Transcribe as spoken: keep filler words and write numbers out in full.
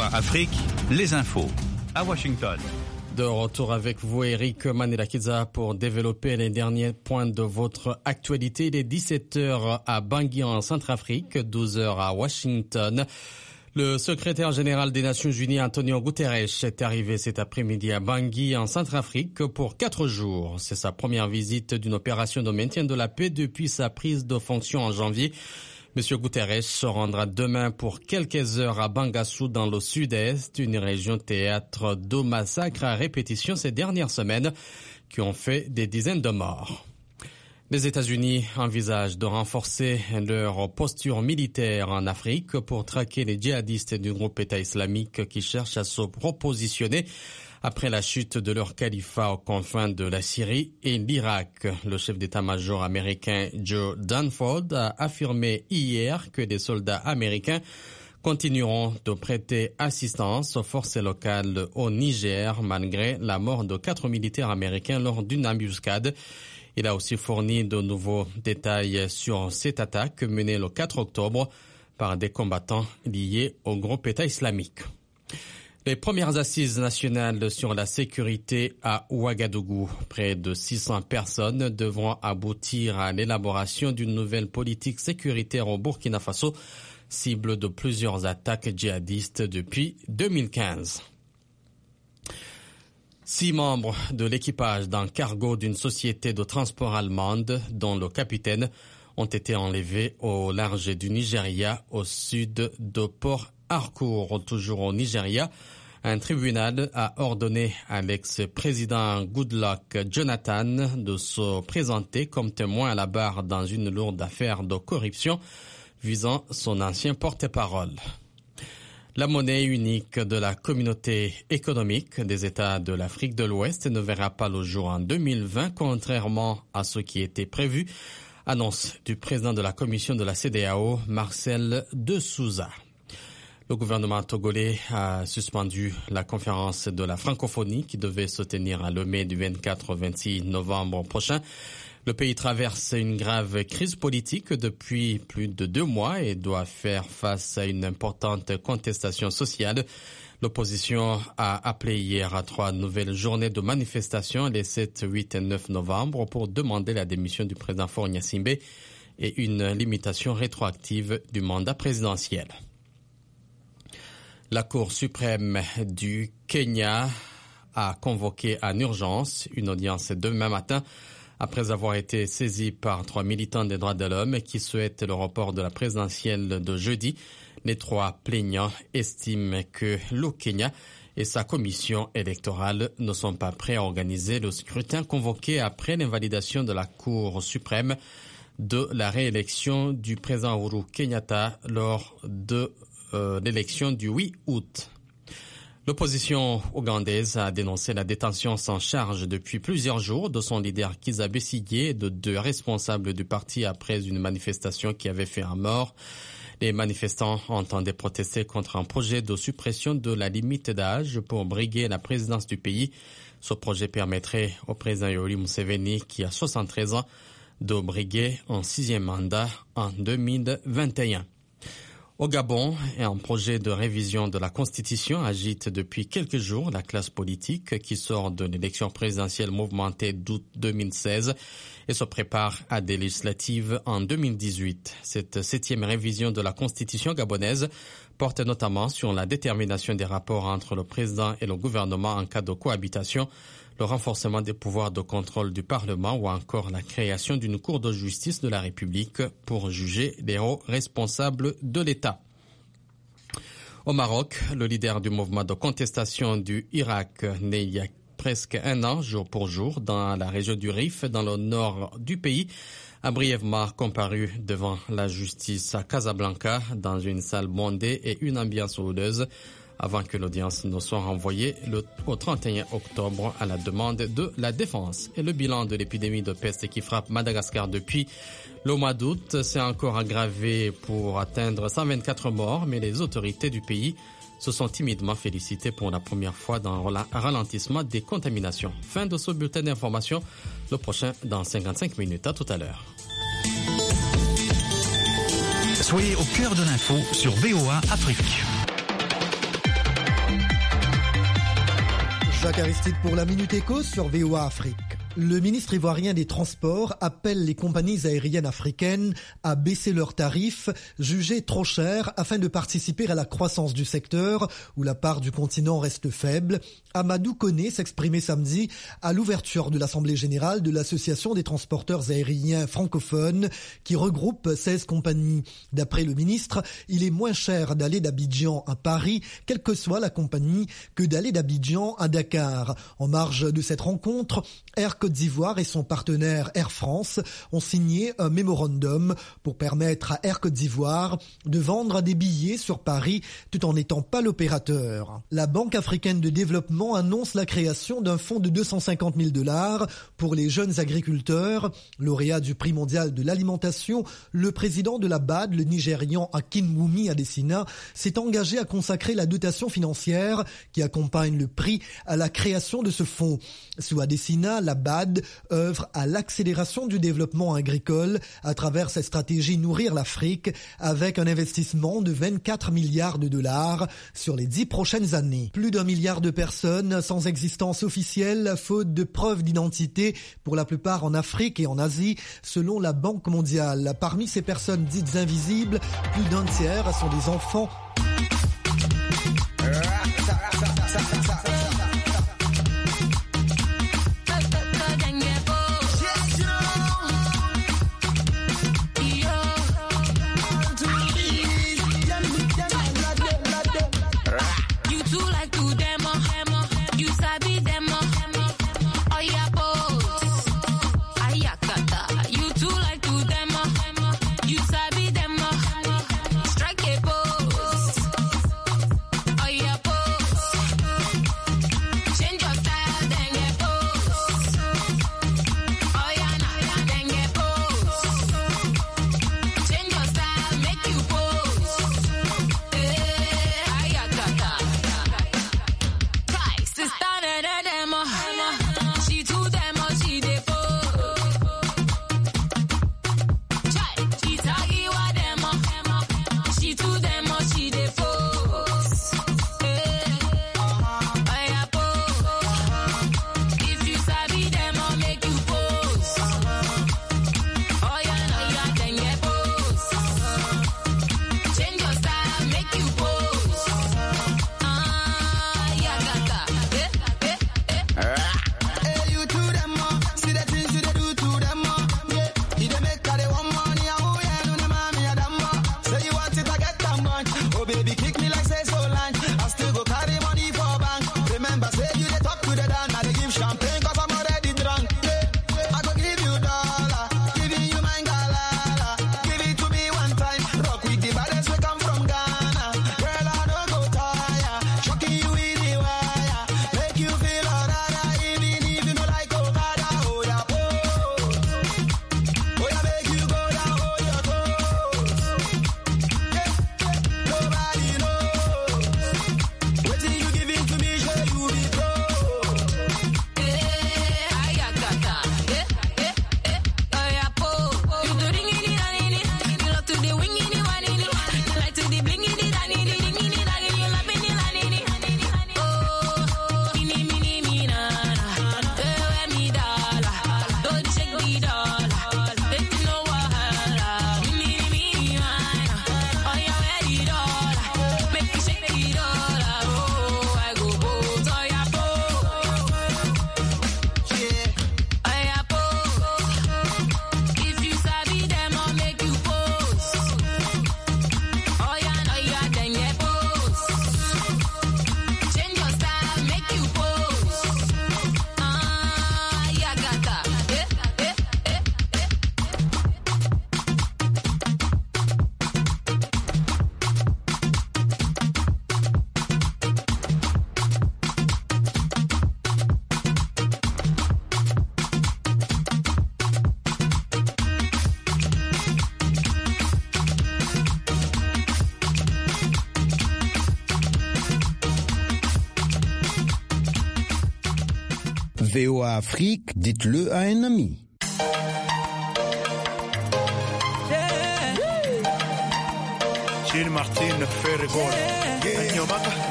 V O A Afrique, les infos à Washington. De retour avec vous, Eric Manelakiza, pour développer les derniers points de votre actualité. Il est dix-sept heures à Bangui en Centrafrique, douze heures à Washington. Le secrétaire général des Nations Unies, Antonio Guterres, est arrivé cet après-midi à Bangui en Centrafrique pour quatre jours. C'est sa première visite d'une opération de maintien de la paix depuis sa prise de fonction en janvier. Monsieur Guterres se rendra demain pour quelques heures à Bangassou dans le sud-est, une région théâtre de massacres à répétition ces dernières semaines qui ont fait des dizaines de morts. Les États-Unis envisagent de renforcer leur posture militaire en Afrique pour traquer les djihadistes du groupe État islamique qui cherchent à se repositionner après la chute de leur califat aux confins de la Syrie et l'Irak. Le chef d'état-major américain Joe Dunford a affirmé hier que des soldats américains continueront de prêter assistance aux forces locales au Niger malgré la mort de quatre militaires américains lors d'une embuscade. Il a aussi fourni de nouveaux détails sur cette attaque menée le quatre octobre par des combattants liés au groupe État islamique. Les premières assises nationales sur la sécurité à Ouagadougou, près de six cents personnes devront aboutir à l'élaboration d'une nouvelle politique sécuritaire au Burkina Faso, cible de plusieurs attaques djihadistes depuis deux mille quinze. Six membres de l'équipage d'un cargo d'une société de transport allemande, dont le capitaine, ont été enlevés au large du Nigeria, au sud de Port Harcourt, toujours au Nigeria. Un tribunal a ordonné à l'ex-président Goodluck Jonathan de se présenter comme témoin à la barre dans une lourde affaire de corruption visant son ancien porte-parole. La monnaie unique de la communauté économique des États de l'Afrique de l'Ouest ne verra pas le jour en deux mille vingt, contrairement à ce qui était prévu. Annonce du président de la commission de la C E D E A O, Marcel de Souza. Le gouvernement togolais a suspendu la conférence de la francophonie qui devait se tenir à Lomé du vingt-quatre au vingt-six novembre prochain. Le pays traverse une grave crise politique depuis plus de deux mois et doit faire face à une importante contestation sociale. L'opposition a appelé hier à trois nouvelles journées de manifestation les sept, huit et neuf novembre pour demander la démission du président Faure Gnassingbé et une limitation rétroactive du mandat présidentiel. La Cour suprême du Kenya a convoqué en urgence une audience demain matin après avoir été saisi par trois militants des droits de l'homme qui souhaitent le report de la présidentielle de jeudi. Les trois plaignants estiment que le Kenya et sa commission électorale ne sont pas prêts à organiser le scrutin convoqué après l'invalidation de la Cour suprême de la réélection du président Uhuru Kenyatta lors de euh, l'élection du huit août. L'opposition ougandaise a dénoncé la détention sans charge depuis plusieurs jours de son leader Kizza Besigye et de deux responsables du parti après une manifestation qui avait fait un mort. Les manifestants entendaient protester contre un projet de suppression de la limite d'âge pour briguer la présidence du pays. Ce projet permettrait au président Yoweri Museveni, qui a soixante-treize ans, de briguer un sixième mandat en deux mille vingt et un. Au Gabon, un projet de révision de la Constitution agite depuis quelques jours la classe politique qui sort de l'élection présidentielle mouvementée d'août deux mille seize et se prépare à des législatives en deux mille dix-huit. Cette septième révision de la Constitution gabonaise porte notamment sur la détermination des rapports entre le président et le gouvernement en cas de cohabitation, le renforcement des pouvoirs de contrôle du Parlement ou encore la création d'une Cour de justice de la République pour juger les hauts responsables de l'État. Au Maroc, le leader du mouvement de contestation du Irak, né il y a presque un an, jour pour jour, dans la région du Rif, dans le nord du pays, a brièvement comparu devant la justice à Casablanca dans une salle bondée et une ambiance houleuse avant que l'audience ne soit renvoyée le, au trente et un octobre à la demande de la défense. Et le bilan de l'épidémie de peste qui frappe Madagascar depuis le mois d'août s'est encore aggravé pour atteindre cent vingt-quatre morts, mais les autorités du pays se sont timidement félicitées pour la première fois dans un ralentissement des contaminations. Fin de ce bulletin d'information, le prochain dans cinquante-cinq minutes. À tout à l'heure. Soyez au cœur de l'info sur V O A Afrique. Jacques Aristide pour la Minute Éco sur V O A Afrique. Le ministre ivoirien des Transports appelle les compagnies aériennes africaines à baisser leurs tarifs, jugés trop chers, afin de participer à la croissance du secteur où la part du continent reste faible. Amadou Koné s'exprimait samedi à l'ouverture de l'Assemblée générale de l'Association des transporteurs aériens francophones qui regroupe seize compagnies. D'après le ministre, il est moins cher d'aller d'Abidjan à Paris, quelle que soit la compagnie, que d'aller d'Abidjan à Dakar. En marge de cette rencontre, Air Côte d'Ivoire et son partenaire Air France ont signé un mémorandum pour permettre à Air Côte d'Ivoire de vendre des billets sur Paris tout en n'étant pas l'opérateur. La Banque africaine de développement annonce la création d'un fonds de deux cent cinquante mille dollars pour les jeunes agriculteurs. Lauréat du prix mondial de l'alimentation, le président de la B A D, le Nigérian Akinwumi Adesina, s'est engagé à consacrer la dotation financière qui accompagne le prix à la création de ce fonds. Sous Adesina, la B A D œuvre à l'accélération du développement agricole à travers sa stratégie Nourrir l'Afrique avec un investissement de vingt-quatre milliards de dollars sur les dix prochaines années. Plus d'un milliard de personnes sans existence officielle, faute de preuves d'identité, pour la plupart en Afrique et en Asie, selon la Banque mondiale. Parmi ces personnes dites invisibles, plus d'un tiers sont des enfants. V O A Afrique, dites-le à un ami. Gilles Martin Ferregola.